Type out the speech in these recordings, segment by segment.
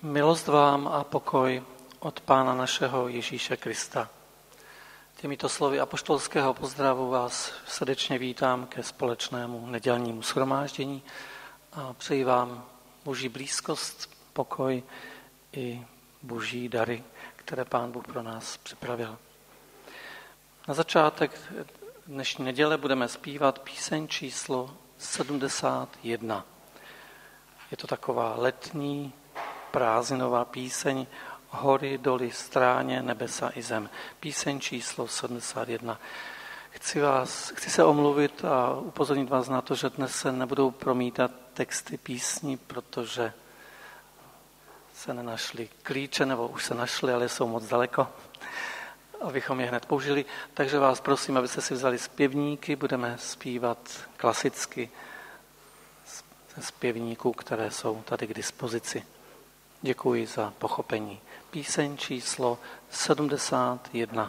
Milost vám a pokoj od Pána našeho Ježíše Krista. Těmito slovy apoštolského pozdravu vás srdečně vítám ke společnému nedělnímu shromáždění a přeji vám Boží blízkost, pokoj i Boží dary, které Pán Bůh pro nás připravil. Na začátek dnešní neděle budeme zpívat píseň číslo 71. Je to taková letní prázdninová píseň Hory, doly, stráně, nebesa i zem. Píseň číslo 71. Chci se omluvit a upozornit vás na to, že dnes se nebudou promítat texty písní, protože se nenašly klíče, nebo už se našly, ale jsou moc daleko, abychom je hned použili. Takže vás prosím, abyste si vzali zpěvníky, budeme zpívat klasicky ze zpěvníků, které jsou tady k dispozici. Děkuji za pochopení. Píseň číslo 71.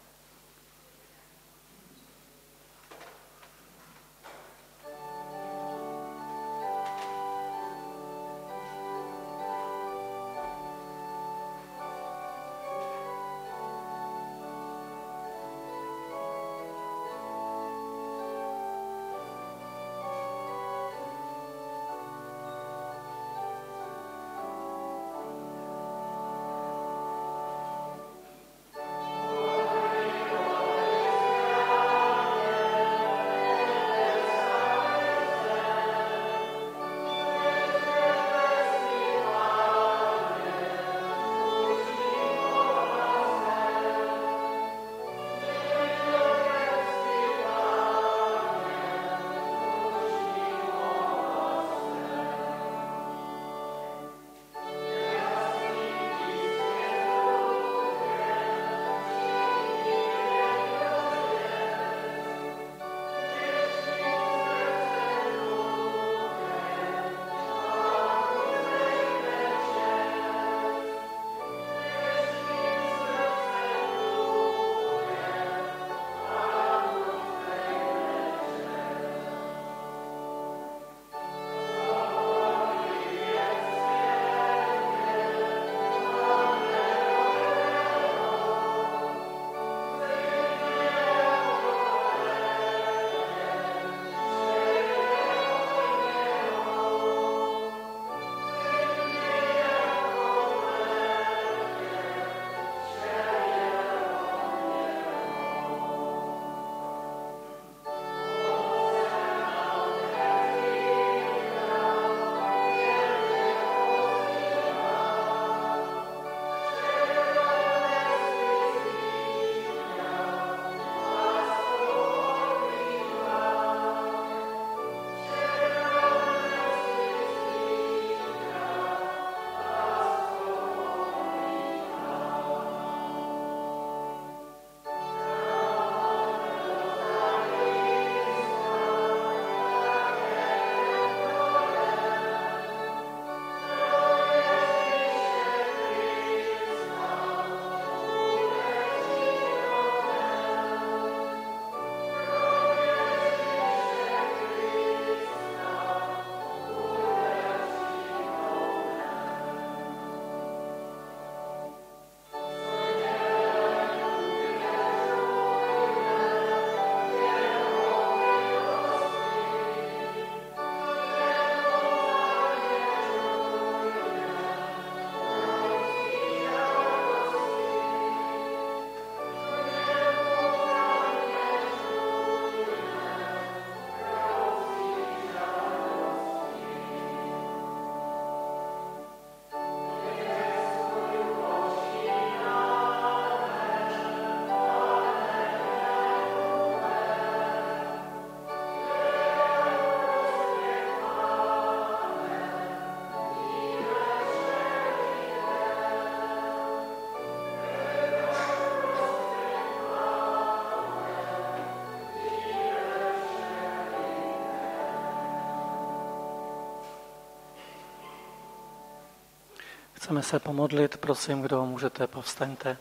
Chceme se pomodlit, prosím, kdo můžete, povstaňte.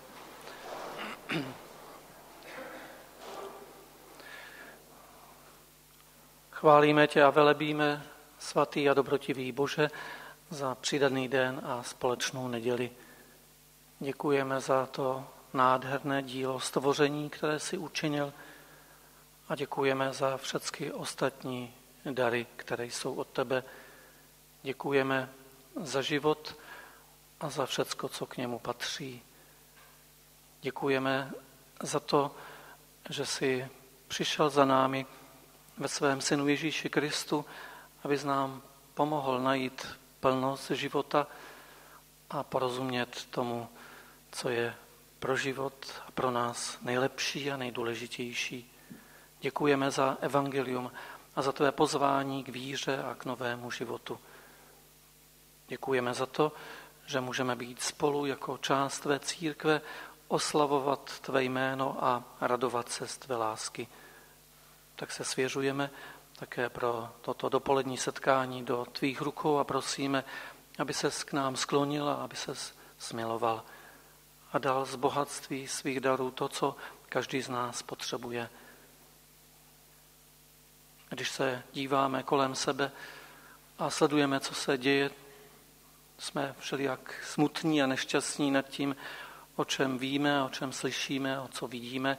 Chválíme tě a velebíme, svatý a dobrotivý Bože, za přidaný den a společnou neděli. Děkujeme za to nádherné dílo stvoření, které si učinil, a děkujeme za všechny ostatní dary, které jsou od tebe. Děkujeme za život a za všecko, co k němu patří. Děkujeme za to, že jsi přišel za námi ve svém synu Ježíši Kristu, abys nám pomohl najít plnost života a porozumět tomu, co je pro život a pro nás nejlepší a nejdůležitější. Děkujeme za evangelium a za tvé pozvání k víře a k novému životu. Děkujeme za to, že můžeme být spolu jako část tvé církve, oslavovat tvé jméno a radovat se z tvé lásky. Tak se svěřujeme také pro toto dopolední setkání do tvých rukou a prosíme, aby ses k nám sklonil a aby ses smiloval a dal z bohatství svých darů to, co každý z nás potřebuje. Když se díváme kolem sebe a sledujeme, co se děje, jsme všelijak smutní a nešťastní nad tím, o čem víme, o čem slyšíme, o co vidíme.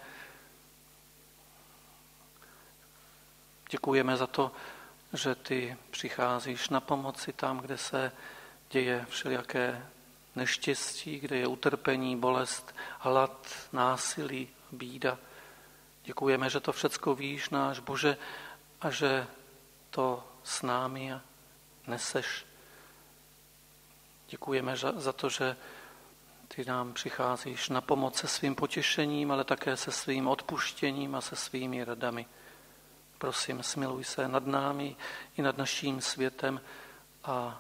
Děkujeme za to, že ty přicházíš na pomoci tam, kde se děje všelijaké neštěstí, kde je utrpení, bolest, hlad, násilí, bída. Děkujeme, že to všecko víš, náš Bože, a že to s námi neseš. Děkujeme za to, že ty nám přicházíš na pomoc se svým potěšením, ale také se svým odpuštěním a se svými radami. Prosím, smiluj se nad námi i nad naším světem a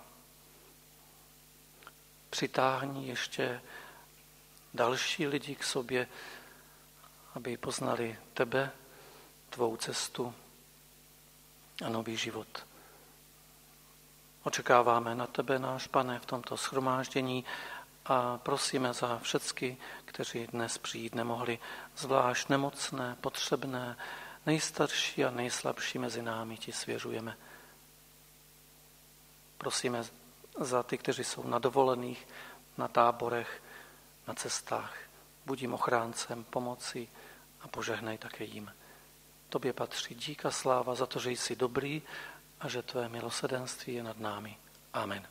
přitáhni ještě další lidi k sobě, aby poznali tebe, tvou cestu a nový život. Očekáváme na tebe, náš Pane, v tomto shromáždění a prosíme za všechny, kteří dnes přijít nemohli, zvlášť nemocné, potřebné, nejstarší a nejslabší mezi námi ti svěřujeme. Prosíme za ty, kteří jsou na dovolených, na táborech, na cestách. Buď jim ochráncem, pomoci a požehnej také jim. Tobě patří dík a sláva za to, že jsi dobrý a že tvé milosrdenství je nad námi. Amen.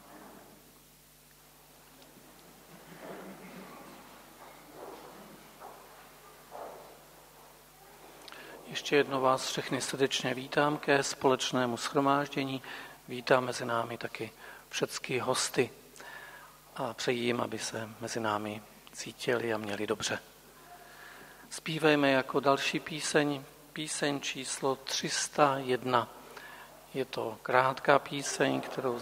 Ještě jednou vás všechny srdečně vítám ke společnému shromáždění. Vítám mezi námi taky všechny hosty a přeji jim, aby se mezi námi cítili a měli dobře. Zpívejme jako další píseň číslo 301. Je to krátká píseň, kterou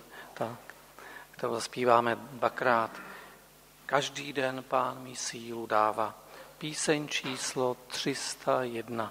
zaspíváme dvakrát. Každý den Pán mi sílu dává. Píseň číslo 301.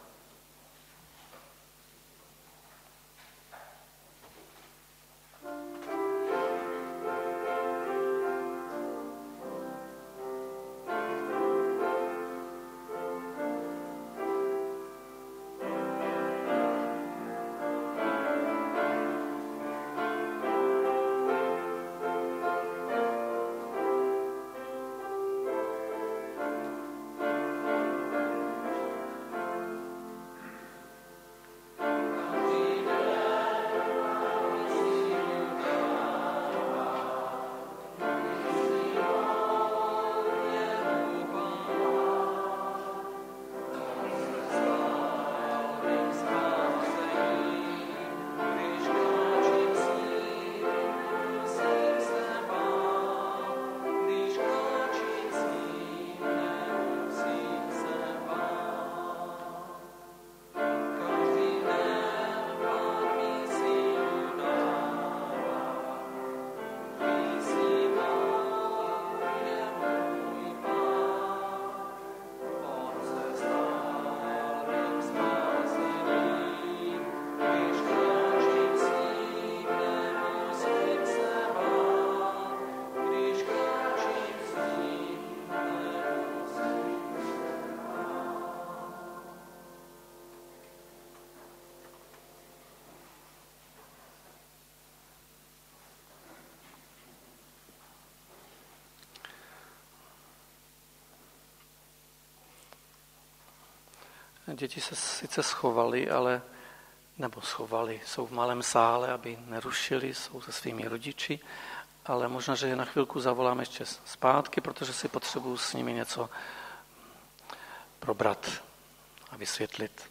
Děti se sice schovaly, jsou v malém sále, aby nerušili, jsou se svými rodiči, ale možná, že je na chvilku zavolám ještě zpátky, protože si potřebuju s nimi něco probrat a vysvětlit.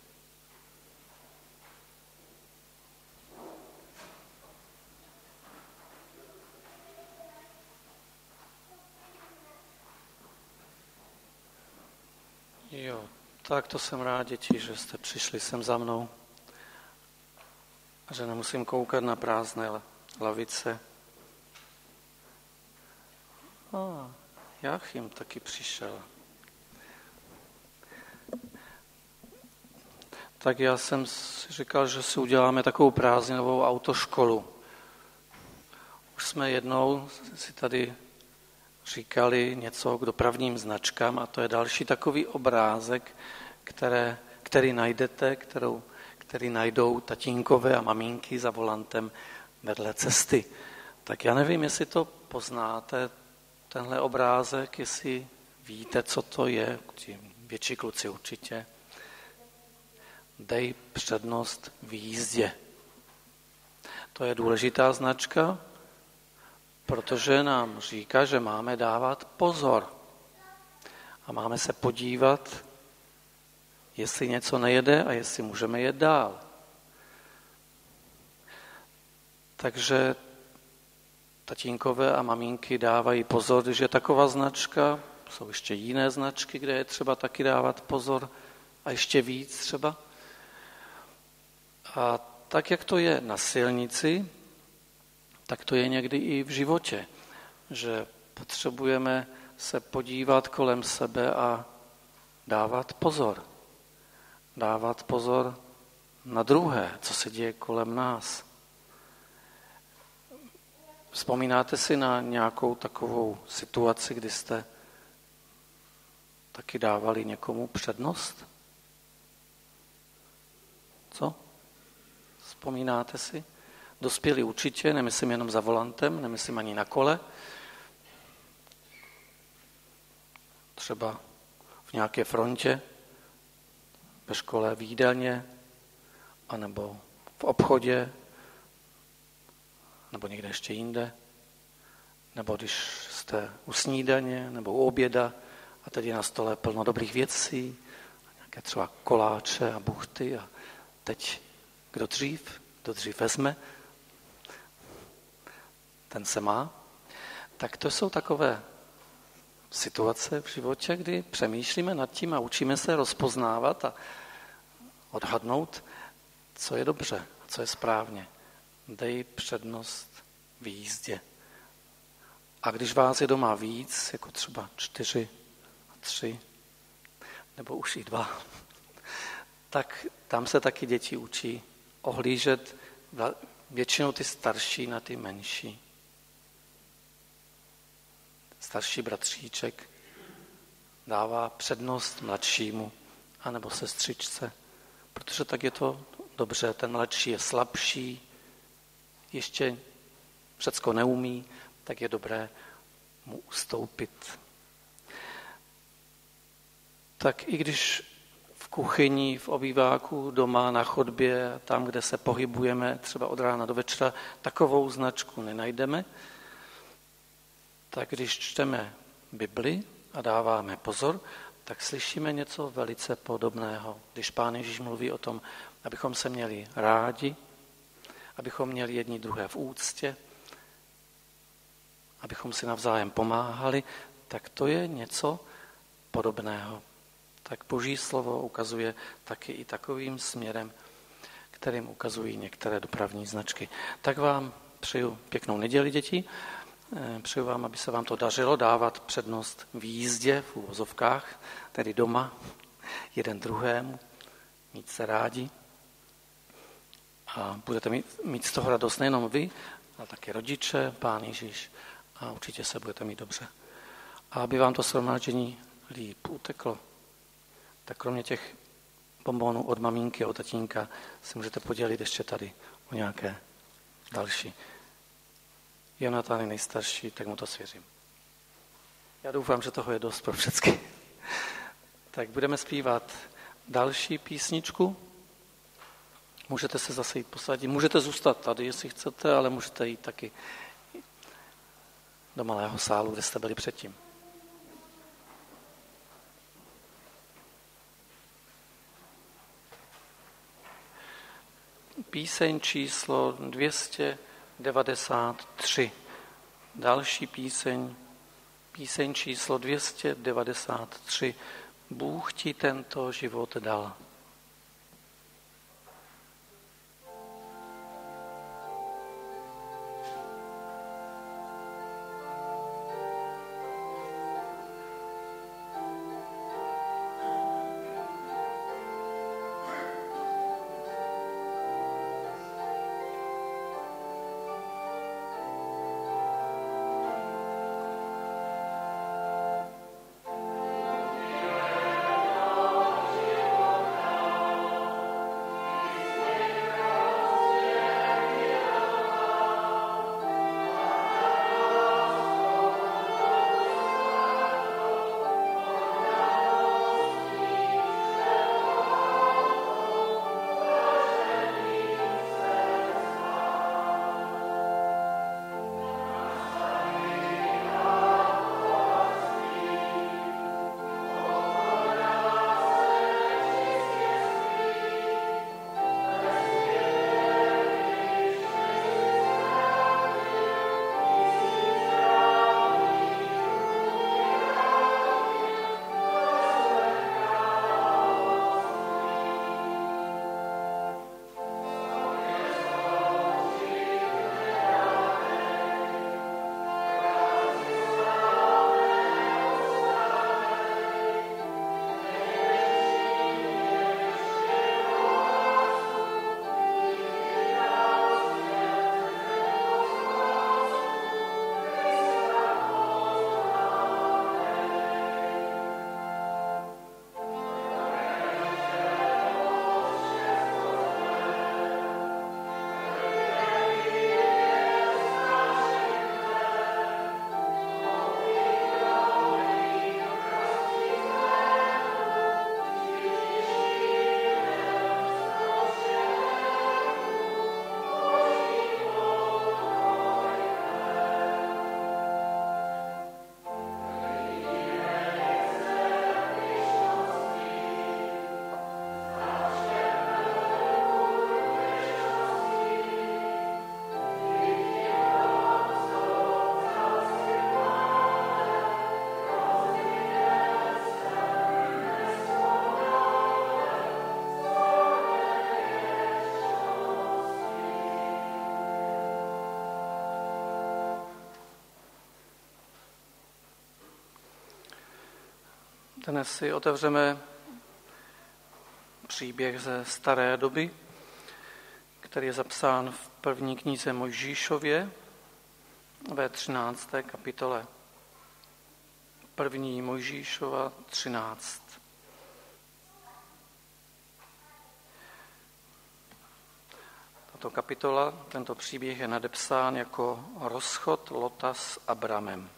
Jo, tak to jsem rád, děti, že jste přišli sem za mnou a že nemusím koukat na prázdné lavice. Jáchym taky přišel. Tak já jsem si říkal, že si uděláme takovou prázdninovou autoškolu. Už jsme jednou si tady říkali něco k dopravním značkám a to je další takový obrázek, který najdete, který najdou tatínkové a maminky za volantem vedle cesty. Tak já nevím, jestli to poznáte, tenhle obrázek, jestli víte, co to je, větší kluci určitě. Dej přednost v jízdě. To je důležitá značka, protože nám říká, že máme dávat pozor. A máme se podívat, jestli něco nejede a jestli můžeme jet dál. Takže tatínkové a maminky dávají pozor, když je taková značka, jsou ještě jiné značky, kde je třeba taky dávat pozor a ještě víc třeba. A tak, jak to je na silnici, tak to je někdy i v životě, že potřebujeme se podívat kolem sebe a dávat pozor. Dávat pozor na druhé, co se děje kolem nás. Vzpomínáte si na nějakou takovou situaci, kdy jste taky dávali někomu přednost? Co? Vzpomínáte si? Dospělí určitě, nemyslím jenom za volantem, nemyslím ani na kole. Třeba v nějaké frontě, ve škole, v jídelně, anebo v obchodě, nebo někde ještě jinde, nebo když jste u snídaně, nebo u oběda a teď je na stole plno dobrých věcí, nějaké třeba koláče a buchty a teď kdo dřív vezme, ten se má. Tak to jsou takové situace v životě, kdy přemýšlíme nad tím a učíme se rozpoznávat a odhadnout, co je dobře a co je správně. Dej přednost v jízdě. A když vás je doma víc, jako třeba 4 a 3, nebo už i 2, tak tam se taky děti učí ohlížet většinou ty starší na ty menší. Starší bratříček dává přednost mladšímu anebo sestřičce, protože tak je to dobře, ten mladší je slabší, ještě všecko neumí, tak je dobré mu ustoupit. Tak i když v kuchyni, v obýváku, doma, na chodbě, tam, kde se pohybujeme, třeba od rána do večera, takovou značku nenajdeme, tak když čteme Bibli a dáváme pozor, tak slyšíme něco velice podobného. Když Pán Ježíš mluví o tom, abychom se měli rádi, abychom měli jedni druhé v úctě, abychom si navzájem pomáhali, tak to je něco podobného. Tak Boží slovo ukazuje taky i takovým směrem, kterým ukazují některé dopravní značky. Tak vám přeju pěknou neděli, děti. Přeju vám, aby se vám to dařilo dávat přednost v jízdě, v uvozovkách, tedy doma, jeden druhému, mít se rádi. A budete mít z toho radost nejenom vy, ale také rodiče, Pán Ježíš a určitě se budete mít dobře. A aby vám to shromáždění líp uteklo, tak kromě těch bonbonů od maminky a od tatínka si můžete podělit ještě tady o nějaké další. Jonatán je nejstarší, tak mu to svěřím. Já doufám, že toho je dost pro všechny. Tak budeme zpívat další písničku. Můžete se zase jít posadit, můžete zůstat tady, jestli chcete, ale můžete jít taky do malého sálu, kde jste byli předtím. Píseň číslo 293. Další píseň číslo 293. Bůh ti tento život dal. Dnes si otevřeme příběh ze staré doby, který je zapsán v první knize Mojžíšově ve 13. kapitole. První Mojžíšova 13. Tato kapitola, tento příběh je nadepsán jako rozchod Lota s Abramem.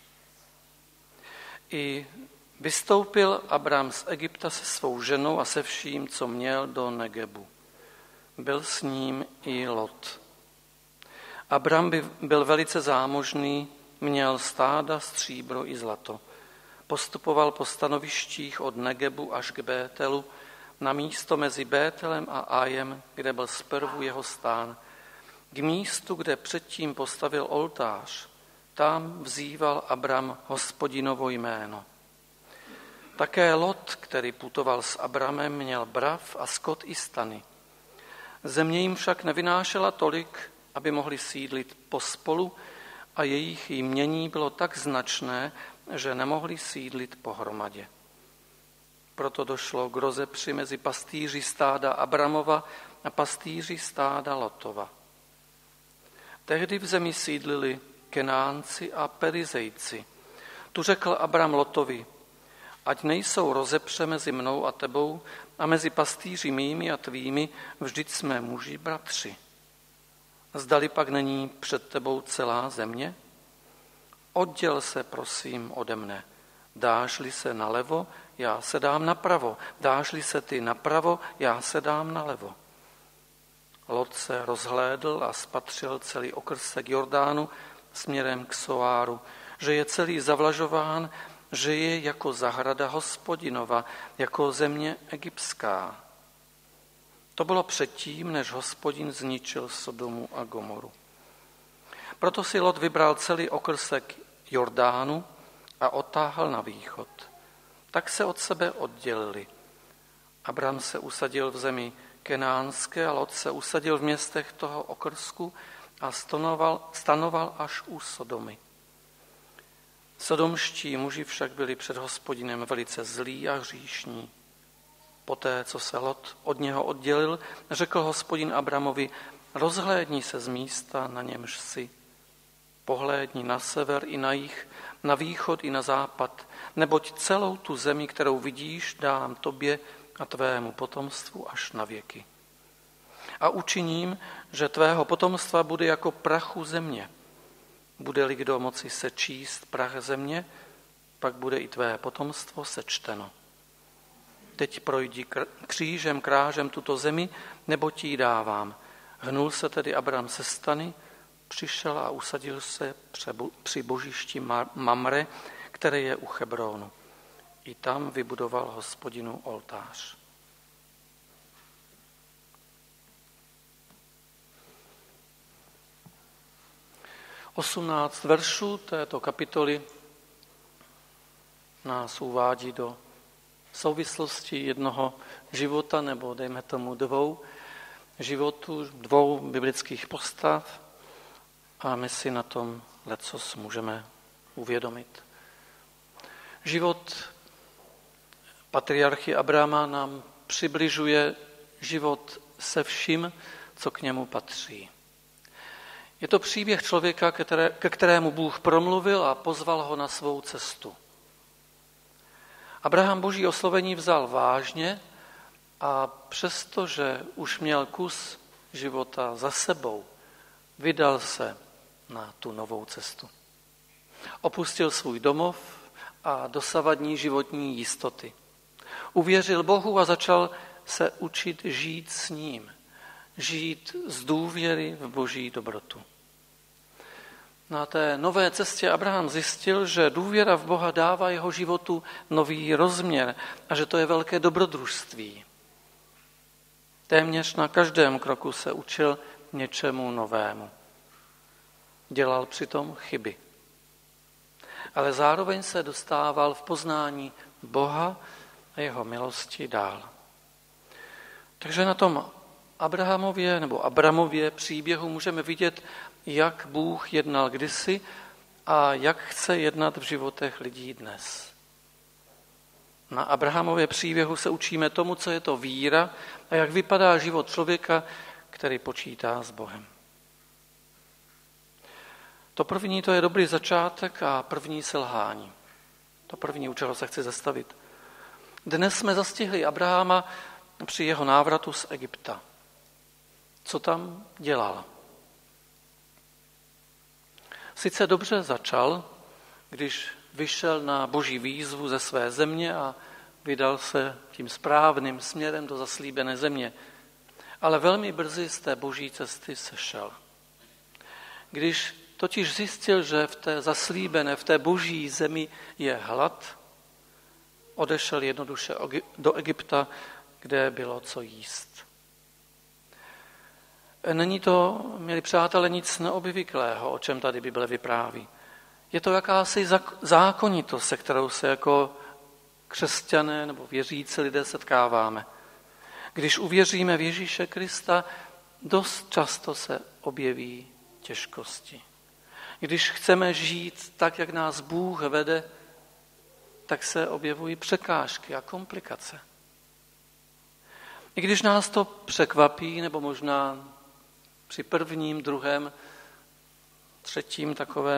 I vystoupil Abram z Egypta se svou ženou a se vším, co měl, do Negebu. Byl s ním i Lot. Abram byl velice zámožný, měl stáda, stříbro i zlato. Postupoval po stanovištích od Negebu až k Bételu, na místo mezi Bételem a Ajem, kde byl zprvu jeho stán, k místu, kde předtím postavil oltář. Tam vzýval Abram Hospodinovo jméno. Také Lot, který putoval s Abramem, měl brav a skot i stany. Země jim však nevynášela tolik, aby mohli sídlit pospolu, a jejich jmění bylo tak značné, že nemohli sídlit pohromadě. Proto došlo k rozepři mezi pastýři stáda Abramova a pastýři stáda Lotova. Tehdy v zemi sídlili Kenánci a Perizejci. Tu řekl Abram Lotovi: ať nejsou rozepře mezi mnou a tebou a mezi pastýři mými a tvými, vždyť jsme muži bratři. Zdali pak není před tebou celá země? Odděl se, prosím, ode mne. Dáš-li se nalevo, já se dám napravo. Dáš-li se ty napravo, já se dám nalevo. Lot se rozhlédl a spatřil celý okrsek Jordánu směrem k Soáru, že je celý zavlažován, že je jako zahrada Hospodinova, jako země egyptská. To bylo předtím, než Hospodin zničil Sodomu a Gomoru. Proto si Lot vybral celý okrsek Jordánu a otáhl na východ. Tak se od sebe oddělili. Abram se usadil v zemi kenánské a Lot se usadil v městech toho okrsku a stanoval až u Sodomy. Sodomští muži však byli před Hospodinem velice zlí a hříšní. Poté, co se Lot od něho oddělil, řekl Hospodin Abramovi, rozhlédni se z místa, na němž jsi. Pohlédni na sever i na jih, na východ i na západ, neboť celou tu zemi, kterou vidíš, dám tobě a tvému potomstvu až na věky. A učiním, že tvého potomstva bude jako prachu země. Bude-li kdo moci sečíst prach země, pak bude i tvé potomstvo sečteno. Teď projdi křížem, krážem tuto zemi, nebo ti ji dávám. Hnul se tedy Abram ze stany, přišel a usadil se při božišti Mamre, které je u Chebrónu. I tam vybudoval Hospodinu oltář. Osmnáct veršů této kapitoly nás uvádí do souvislosti jednoho života, nebo dejme tomu dvou životů, dvou biblických postav, a my si na tom lecos můžeme uvědomit. Život patriarchy Abrama nám přibližuje život se vším, co k němu patří. Je to příběh člověka, ke kterému Bůh promluvil a pozval ho na svou cestu. Abraham Boží oslovení vzal vážně a přestože už měl kus života za sebou, vydal se na tu novou cestu. Opustil svůj domov a dosavadní životní jistoty. Uvěřil Bohu a začal se učit žít s ním. Žít z důvěry v Boží dobrotu. Na té nové cestě Abraham zjistil, že důvěra v Boha dává jeho životu nový rozměr a že to je velké dobrodružství. Téměř na každém kroku se učil něčemu novému. Dělal přitom chyby. Ale zároveň se dostával v poznání Boha a jeho milosti dál. Takže na tom Abramově příběhu můžeme vidět, jak Bůh jednal kdysi a jak chce jednat v životech lidí dnes. Na Abrahamově příběhu se učíme tomu, co je to víra a jak vypadá život člověka, který počítá s Bohem. To první, to je dobrý začátek a první selhání. To první, u čeho se chci zastavit. Dnes jsme zastihli Abrahama při jeho návratu z Egypta. Co tam dělal? Sice dobře začal, když vyšel na Boží výzvu ze své země a vydal se tím správným směrem do zaslíbené země, ale velmi brzy z té Boží cesty sešel. Když totiž zjistil, že v té zaslíbené, v té Boží zemi je hlad, odešel jednoduše do Egypta, kde bylo co jíst. Není to, milí přátelé, nic neobvyklého, o čem tady Bible vypráví. Je to jakási zákonitost, se kterou se jako křesťané nebo věřící lidé setkáváme. Když uvěříme v Ježíše Krista, dost často se objeví těžkosti. Když chceme žít tak, jak nás Bůh vede, tak se objevují překážky a komplikace. I když nás to překvapí, nebo možná při prvním, druhém, třetím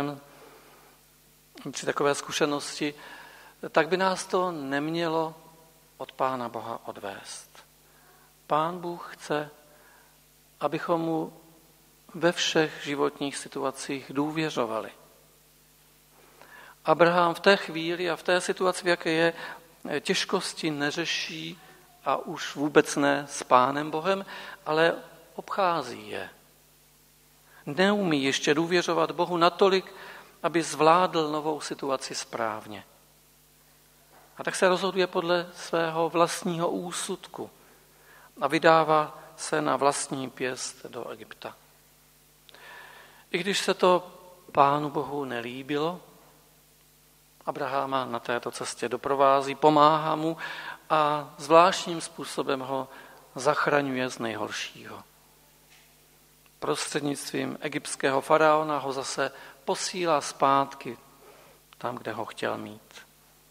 při takové zkušenosti, tak by nás to nemělo od Pána Boha odvést. Pán Bůh chce, abychom mu ve všech životních situacích důvěřovali. Abraham v té chvíli a v té situaci, v jaké je, těžkosti neřeší a už vůbec ne s Pánem Bohem, ale obchází je. Neumí ještě důvěřovat Bohu natolik, aby zvládl novou situaci správně. A tak se rozhoduje podle svého vlastního úsudku a vydává se na vlastní pěst do Egypta. I když se to Pánu Bohu nelíbilo, Abrahama na této cestě doprovází, pomáhá mu a zvláštním způsobem ho zachraňuje z nejhoršího. Prostřednictvím egyptského faraona ho zase posílá zpátky tam, kde ho chtěl mít.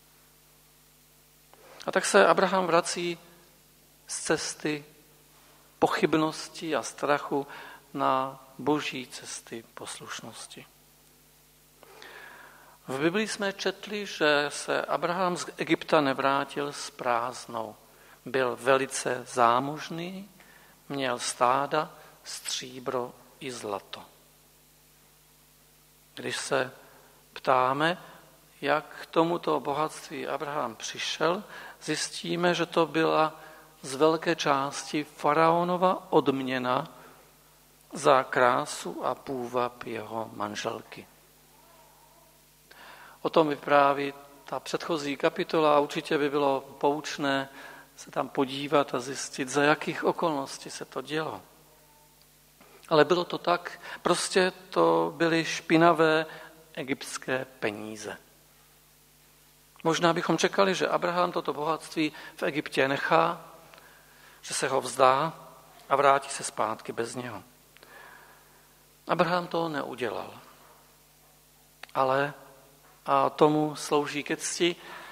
A tak se Abraham vrací z cesty pochybnosti a strachu na boží cesty poslušnosti. V Biblii jsme četli, že se Abraham z Egypta nevrátil s prázdnou. Byl velice zámožný, měl stáda, stříbro i zlato. Když se ptáme, jak k tomuto bohatství Abraham přišel, zjistíme, že to byla z velké části faraonova odměna za krásu a půvab jeho manželky. O tom vypráví ta předchozí kapitola a určitě by bylo poučné se tam podívat a zjistit, za jakých okolností se to dělo. Ale bylo to tak, prostě to byly špinavé egyptské peníze. Možná bychom čekali, že Abraham toto bohatství v Egyptě nechá, že se ho vzdá a vrátí se zpátky bez něho. Abraham to neudělal. Ale, a tomu slouží ke cti,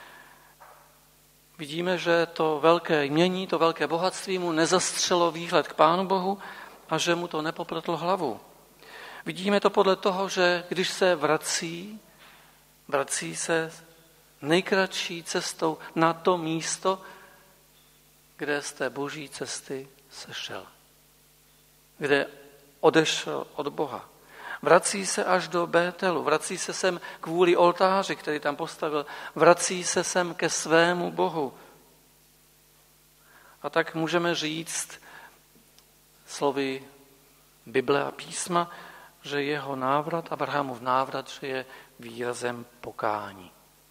vidíme, že to velké jmění, to velké bohatství mu nezastřelo výhled k Pánu Bohu a že mu to nepopletlo hlavu. Vidíme to podle toho, že když se vrací se nejkratší cestou na to místo, kde z té boží cesty sešel. Kde odešel od Boha. Vrací se až do Bételu, vrací se sem kvůli oltáři, který tam postavil, vrací se sem ke svému Bohu. A tak můžeme říct slovy Bible a písma, že jeho návrat, Abrahamův návrat, že je výrazem pokání.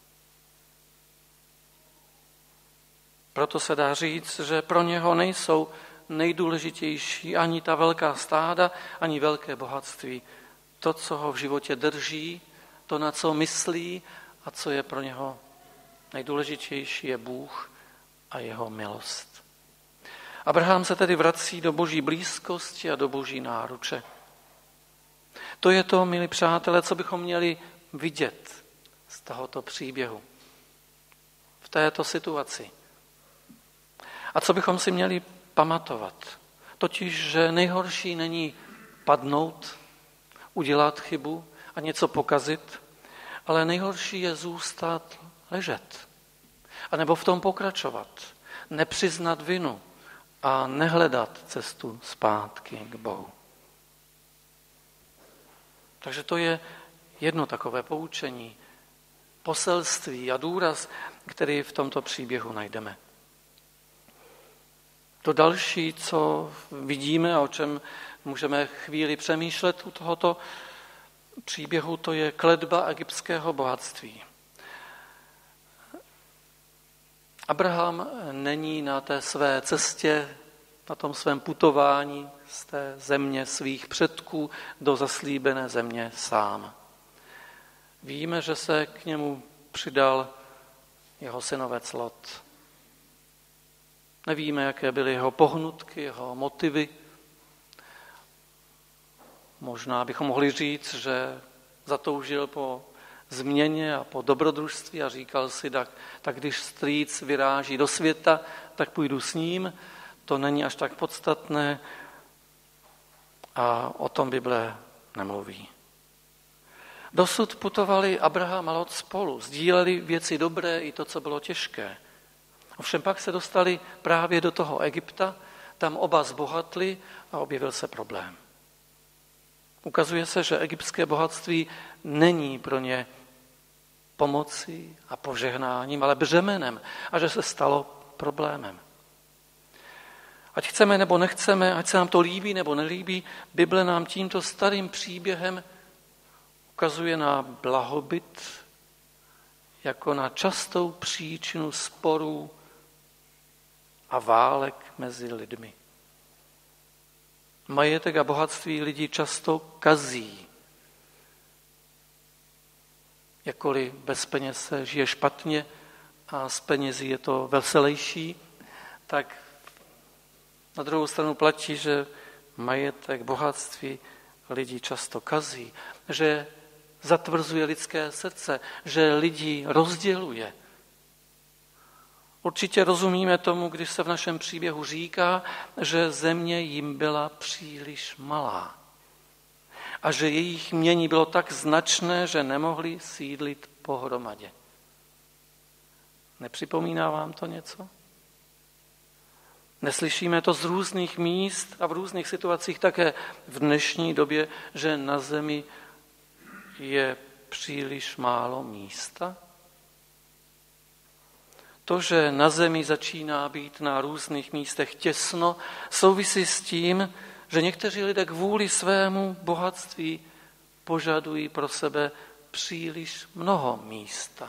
Proto se dá říct, že pro něho nejsou nejdůležitější ani ta velká stáda, ani velké bohatství. To, co ho v životě drží, to, na co myslí a co je pro něho nejdůležitější, je Bůh a jeho milost. Abraham se tedy vrací do boží blízkosti a do boží náruče. To je to, milí přátelé, co bychom měli vidět z tohoto příběhu. V této situaci. A co bychom si měli pamatovat? Totiž, že nejhorší není padnout, udělat chybu a něco pokazit, ale nejhorší je zůstat ležet. A nebo v tom pokračovat, nepřiznat vinu a nehledat cestu zpátky k Bohu. Takže to je jedno takové poučení, poselství a důraz, který v tomto příběhu najdeme. To další, co vidíme a o čem můžeme chvíli přemýšlet u tohoto příběhu, to je kletba egyptského bohatství. Abraham není na té své cestě, na tom svém putování z té země svých předků do zaslíbené země sám. Víme, že se k němu přidal jeho synovec Lot. Nevíme, jaké byly jeho pohnutky, jeho motivy. Možná bychom mohli říct, že zatoužil po změně a po dobrodružství a říkal si, tak když strýc vyráží do světa, tak půjdu s ním. To není až tak podstatné a o tom Bible nemluví. Dosud putovali Abraham a Lot spolu, sdíleli věci dobré i to, co bylo těžké. Ovšem pak se dostali právě do toho Egypta, tam oba zbohatli a objevil se problém. Ukazuje se, že egyptské bohatství není pro ně pomocí a požehnáním, ale břemenem a že se stalo problémem. Ať chceme nebo nechceme, ať se nám to líbí nebo nelíbí, Bible nám tímto starým příběhem ukazuje na blahobyt jako na častou příčinu sporů a válek mezi lidmi. Majetek a bohatství lidi často kazí. Jakkoliv bez peněz se žije špatně a s penězi je to veselější, tak na druhou stranu platí, že majetek, bohatství lidi často kazí, že zatvrzuje lidské srdce, že lidi rozděluje. Určitě rozumíme tomu, když se v našem příběhu říká, že země jim byla příliš malá a že jejich jmění bylo tak značné, že nemohli sídlit pohromadě. Nepřipomíná vám to něco? Neslyšíme to z různých míst a v různých situacích také v dnešní době, že na zemi je příliš málo místa? To, že na zemi začíná být na různých místech těsno, souvisí s tím, že někteří lidé kvůli svému bohatství požadují pro sebe příliš mnoho místa.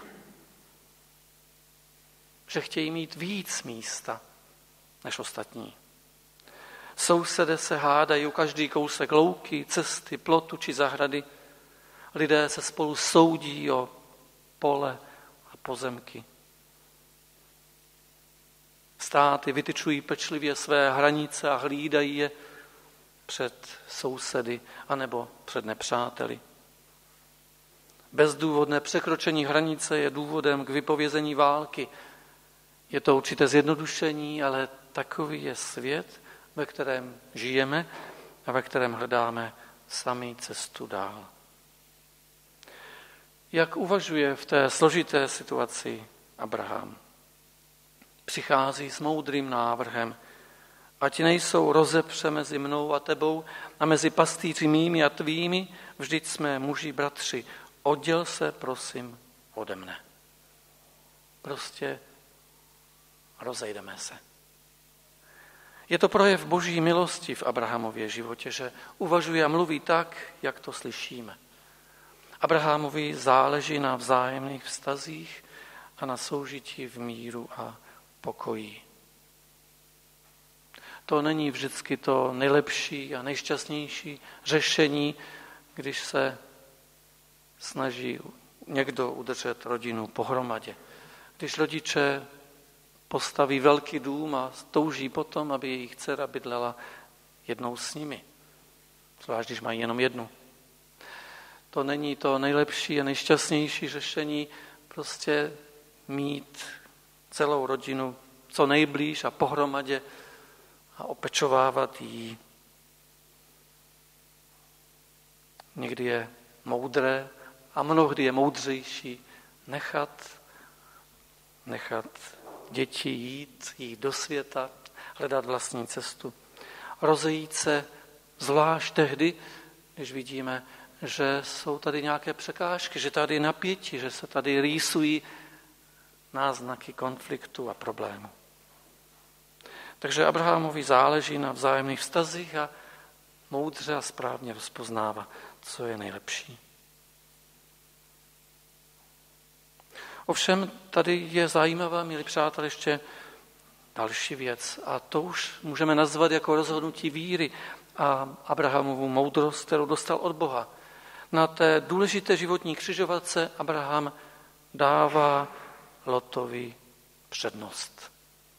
Že chtějí mít víc místa než ostatní. Sousedé se hádají o každý kousek louky, cesty, plotu či zahrady. Lidé se spolu soudí o pole a pozemky. Státy vytyčují pečlivě své hranice a hlídají je před sousedy anebo před nepřáteli. Bezdůvodné překročení hranice je důvodem k vypovězení války. Je to určité zjednodušení, ale takový je svět, ve kterém žijeme a ve kterém hledáme sami cestu dál. Jak uvažuje v té složité situaci Abraham? Přichází s moudrým návrhem. Ať nejsou rozepře mezi mnou a tebou a mezi pastýři mými a tvými, vždyť jsme muži bratři. Odděl se, prosím, ode mne. Prostě rozejdeme se. Je to projev boží milosti v Abrahamově životě, že uvažuje a mluví tak, jak to slyšíme. Abrahamovi záleží na vzájemných vztazích a na soužití v míru a pokoji. To není vždycky to nejlepší a nejšťastnější řešení, když se snaží někdo udržet rodinu pohromadě. Když rodiče postaví velký dům a touží potom, aby jejich dcera bydlela jednou s nimi. Zvlášť, když mají jenom jednu. To není to nejlepší a nejšťastnější řešení, prostě mít celou rodinu co nejblíž a pohromadě a opečovávat jí. Někdy je moudré a mnohdy je moudřejší nechat děti jít do světa, hledat vlastní cestu. Rozejít se zvlášť tehdy, když vidíme, že jsou tady nějaké překážky, že tady je napětí, že se tady rýsují náznaky konfliktu a problému. Takže Abrahamovi záleží na vzájemných vztazích a moudře a správně rozpoznává, co je nejlepší. Ovšem tady je zajímavá, milí přátelé, ještě další věc a to už můžeme nazvat jako rozhodnutí víry a Abrahamovu moudrost, kterou dostal od Boha. Na té důležité životní křižovatce Abraham dává Lotovi přednost.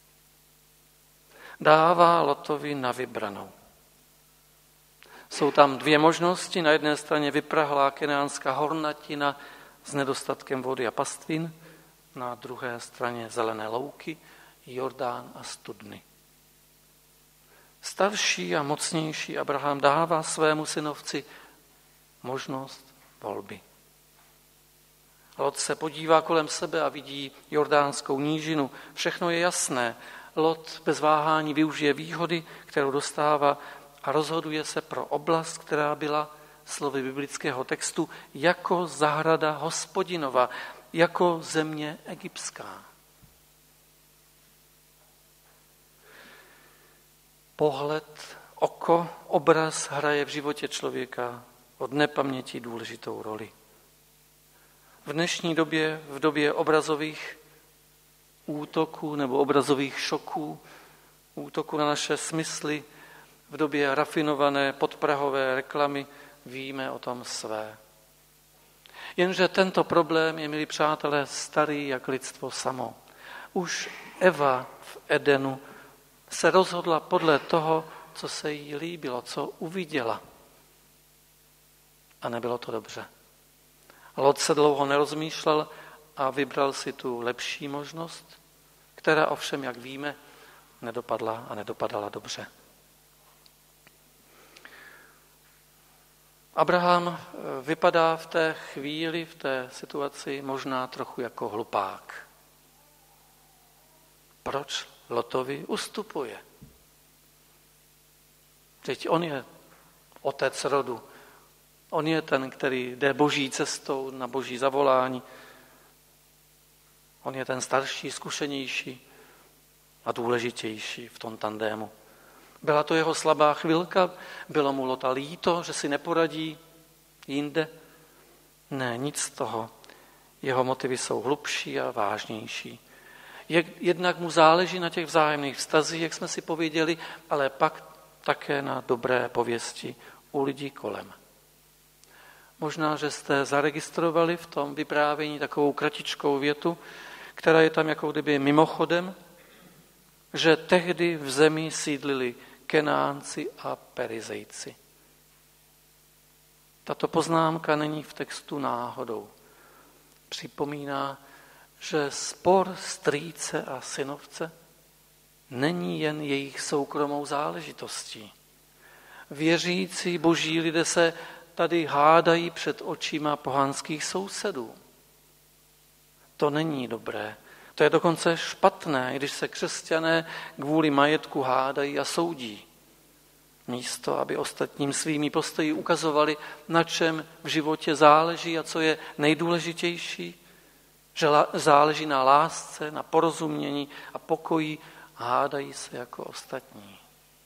Dává Lotovi na vybranou. Jsou tam dvě možnosti. Na jedné straně vyprahlá kenánská hornatina s nedostatkem vody a pastvin, na druhé straně zelené louky, Jordán a studny. Starší a mocnější Abraham dává svému synovci možnost volby. Lot se podívá kolem sebe a vidí jordánskou nížinu. Všechno je jasné. Lot bez váhání využije výhody, kterou dostává a rozhoduje se pro oblast, která byla slovy biblického textu jako zahrada Hospodinova, jako země egyptská. Pohled, oko, obraz hraje v životě člověka od nepaměti důležitou roli. V dnešní době, v době obrazových útoků nebo obrazových šoků, útoku na naše smysly, v době rafinované podprahové reklamy, víme o tom své. Jenže tento problém je, milí přátelé, starý jak lidstvo samo. Už Eva v Edenu se rozhodla podle toho, co se jí líbilo, co uviděla. A nebylo to dobře. Lot se dlouho nerozmýšlel a vybral si tu lepší možnost, která ovšem, jak víme, nedopadla a nedopadala dobře. Abraham vypadá v té chvíli, v té situaci možná trochu jako hlupák. Proč Lotovi ustupuje? Teď on je otec rodu. On je ten, který jde boží cestou na boží zavolání. On je ten starší, zkušenější a důležitější v tom tandému. Byla to jeho slabá chvilka? Bylo mu Lota líto, že si neporadí jinde? Ne, nic z toho. Jeho motivy jsou hlubší a vážnější. Jednak mu záleží na těch vzájemných vztazích, jak jsme si pověděli, ale pak také na dobré pověsti u lidí kolem. Možná, že jste zaregistrovali v tom vyprávění takovou kratičkou větu, která je tam jako kdyby mimochodem, že tehdy v zemi sídlili Kenánci a Perizejci. Tato poznámka není v textu náhodou. Připomíná, že spor strýce a synovce není jen jejich soukromou záležitostí. Věřící boží lidé se tady hádají před očima pohanských sousedů. To není dobré. To je dokonce špatné, když se křesťané kvůli majetku hádají a soudí. Místo, aby ostatním svými postoji ukazovali, na čem v životě záleží a co je nejdůležitější, že záleží na lásce, na porozumění a pokoji, hádají se jako ostatní.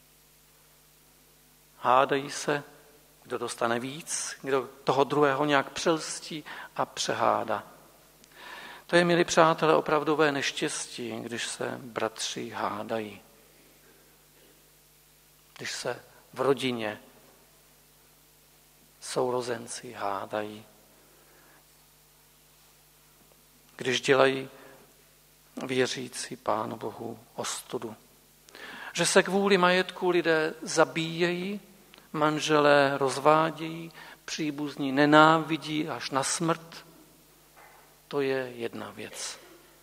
Hádají se, kdo dostane víc, kdo toho druhého nějak přelstí a přehádá. To je, milí přátelé, opravdové neštěstí, když se bratři hádají. Když se v rodině sourozenci hádají. Když dělají věřící Pánu Bohu ostudu. Že se kvůli majetku lidé zabíjejí, manželé rozvádějí, příbuzní nenávidí až na smrt, to je jedna věc.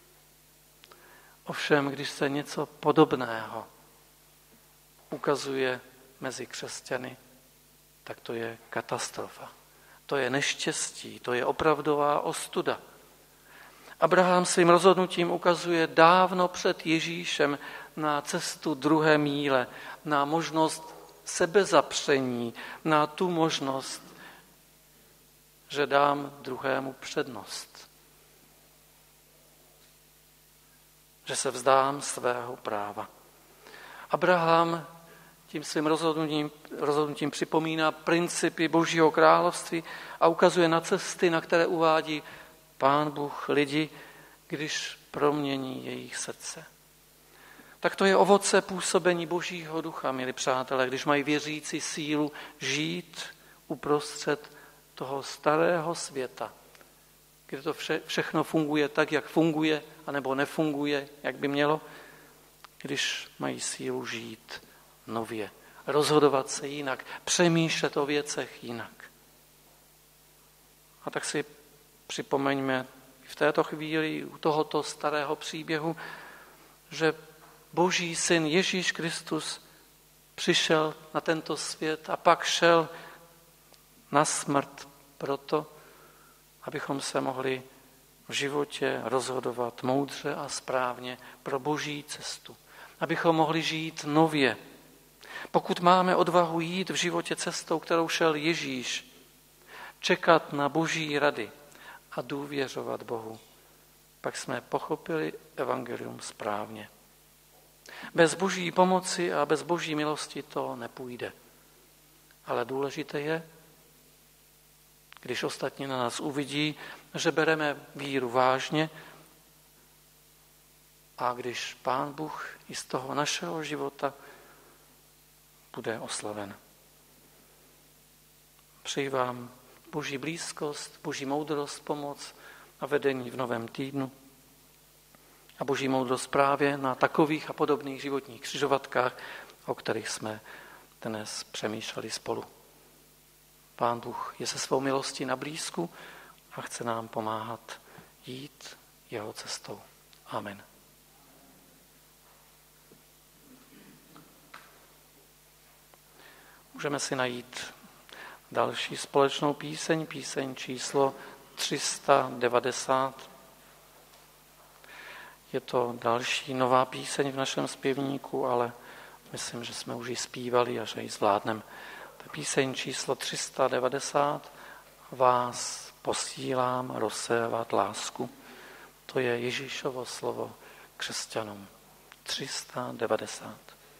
Ovšem, když se něco podobného ukazuje mezi křesťany, tak to je katastrofa. To je neštěstí, to je opravdová ostuda. Abraham svým rozhodnutím ukazuje dávno před Ježíšem na cestu druhé míle, na možnost sebezapření, na tu možnost, že dám druhému přednost. Že se vzdám svého práva. Abraham tím svým rozhodnutím připomíná principy Božího království a ukazuje na cesty, na které uvádí Pán Bůh lidi, když promění jejich srdce. Tak to je ovoce působení Božího ducha, milí přátelé, když mají věřící sílu žít uprostřed toho starého světa, kde to všechno funguje tak, jak funguje, anebo nefunguje, jak by mělo, když mají sílu žít nově, rozhodovat se jinak, přemýšlet o věcech jinak. A tak si připomeňme v této chvíli u tohoto starého příběhu, že Boží syn Ježíš Kristus přišel na tento svět a pak šel na smrt proto, abychom se mohli v životě rozhodovat moudře a správně pro Boží cestu. Abychom mohli žít nově. Pokud máme odvahu jít v životě cestou, kterou šel Ježíš, čekat na Boží rady a důvěřovat Bohu, pak jsme pochopili evangelium správně. Bez Boží pomoci a bez Boží milosti to nepůjde. Ale důležité je, když ostatní na nás uvidí, že bereme víru vážně a když Pán Bůh i z toho našeho života bude oslaven. Přeji vám Boží blízkost, Boží moudrost, pomoc a vedení v novém týdnu a Boží moudrost právě na takových a podobných životních křižovatkách, o kterých jsme dnes přemýšleli spolu. Pán Bůh je se svou milostí na blízku a chce nám pomáhat jít jeho cestou. Amen. Můžeme si najít další společnou píseň číslo 390. Je to další nová píseň v našem zpěvníku, ale myslím, že jsme už ji zpívali a že ji zvládneme. Píseň číslo 390. Vás posílám rozsévat lásku. To je Ježíšovo slovo křesťanům. 390.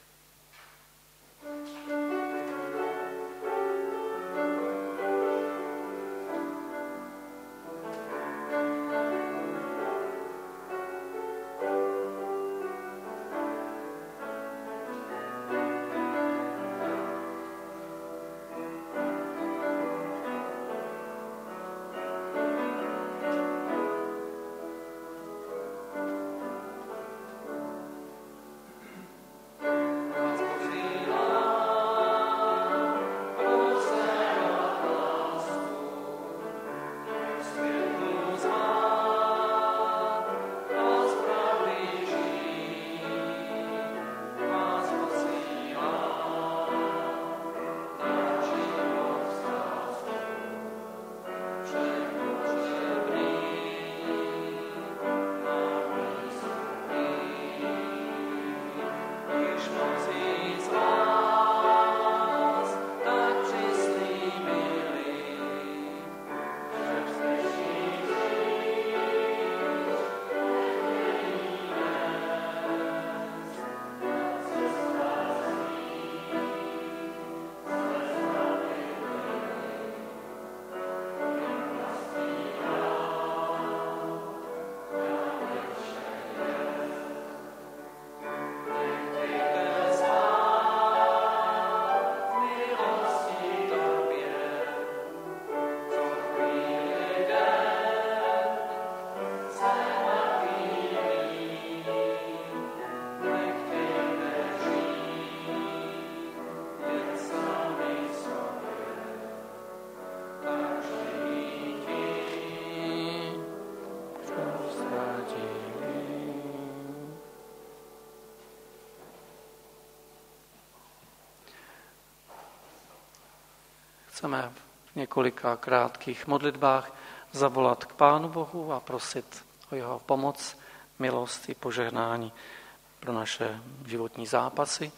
Chceme v několika krátkých modlitbách zavolat k Pánu Bohu a prosit o jeho pomoc, milost i požehnání pro naše životní zápasy,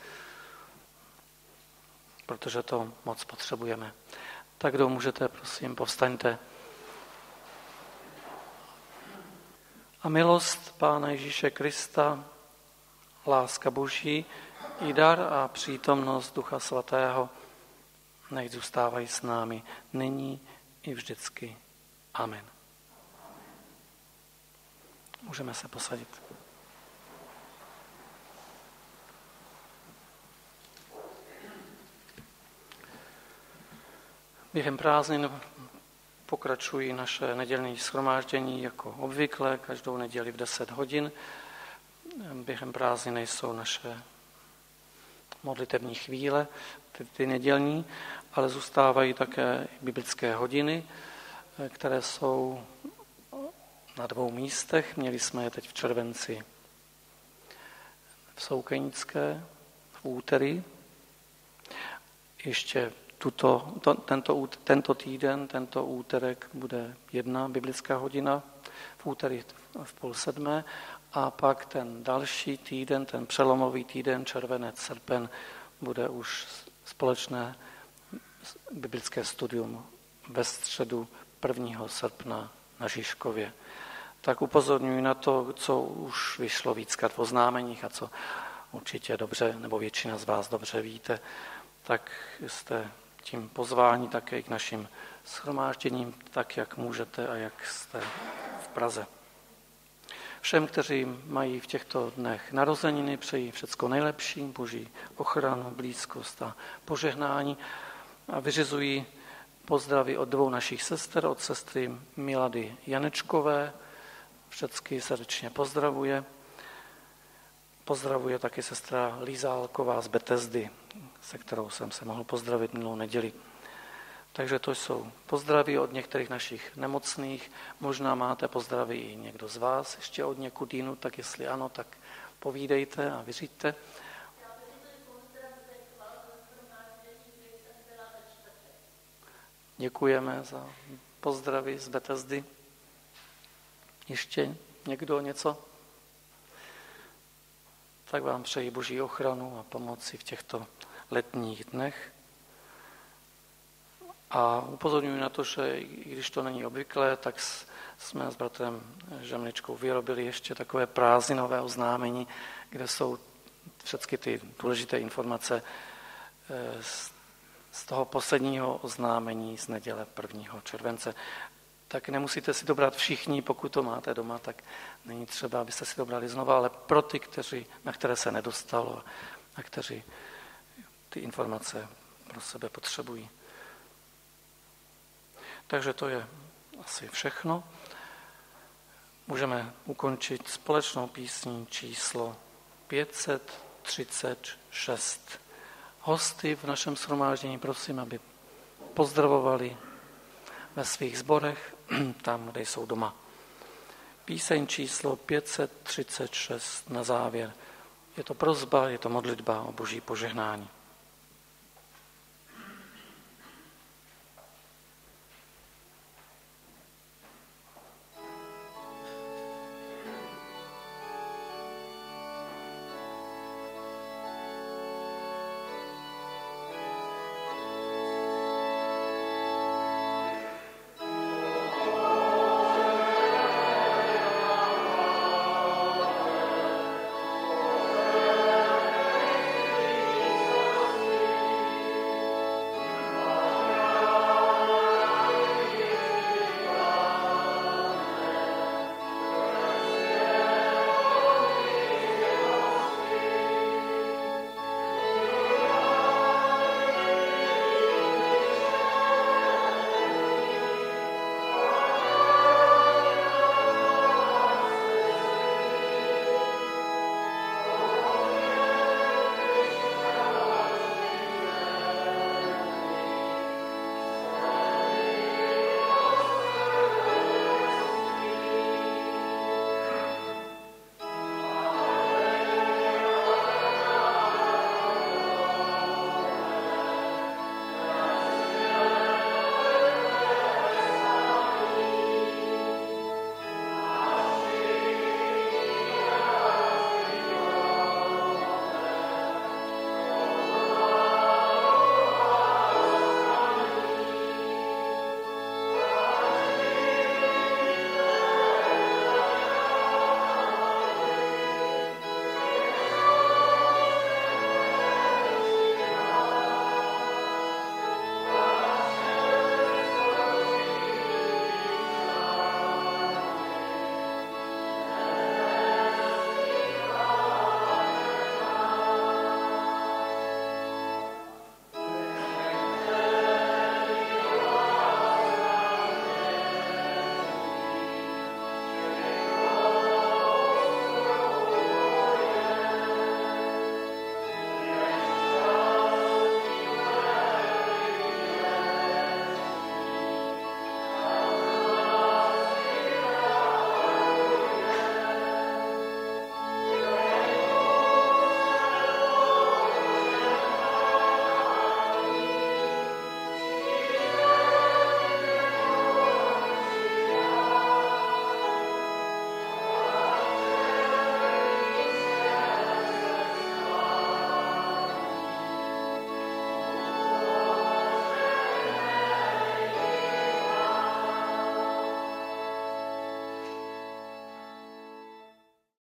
protože to moc potřebujeme. Tak kdo můžete, prosím, povstaňte. A milost Pána Ježíše Krista, láska Boží i dar a přítomnost Ducha Svatého nechť zůstávají s námi nyní i vždycky. Amen. Můžeme se posadit. Během prázdnin pokračují naše nedělní shromáždění jako obvykle, každou neděli v 10 hodin. Během prázdnin jsou naše modlitební chvíle, ty nedělní, ale zůstávají také biblické hodiny, které jsou na 2 místech. Měli jsme je teď v červenci v Soukenické v úterý. Ještě tento týden, tento úterek bude 1 biblická hodina, v úterý v 6:30 a pak ten další týden, ten přelomový týden, červenec, srpen, bude už společné biblické studium ve středu 1. srpna na Žižkově. tak upozorňuji na to, co už vyšlo víckrát v oznámeních a co určitě dobře, nebo většina z vás dobře víte, tak jste tím pozváni také k našim shromážděním, tak jak můžete a jak jste v Praze. Všem, kteří mají v těchto dnech narozeniny, přeji všecko nejlepší, boží ochranu, blízkost a požehnání a vyřizují pozdravy od 2 našich sester, od sestry Milady Janečkové, všecky srdečně pozdravuje. Pozdravuje taky sestra Líza Alková z Betesdy, se kterou jsem se mohl pozdravit minulou neděli. Takže to jsou pozdravy od některých našich nemocných. Možná máte pozdravy i někdo z vás ještě od někud jinou, tak jestli ano, tak povídejte a vyřiďte. Děkujeme za pozdravy z Betesdy. Ještě někdo něco? Tak vám přeji boží ochranu a pomoci v těchto letních dnech. A upozorňuji na to, že i když to není obvyklé, tak jsme s bratrem Žemličkou vyrobili ještě takové prázdninové oznámení, kde jsou všechny ty důležité informace z toho posledního oznámení z neděle 1. července. Tak nemusíte si to brát všichni, pokud to máte doma, tak není třeba, abyste si to brali znova, ale pro ty, na které se nedostalo a kteří ty informace pro sebe potřebují. Takže to je asi všechno. Můžeme ukončit společnou písní číslo 536. Hosty v našem shromáždění prosím, aby pozdravovali ve svých sborech, tam, kde jsou doma. Píseň číslo 536 na závěr. Je to prosba, je to modlitba o boží požehnání.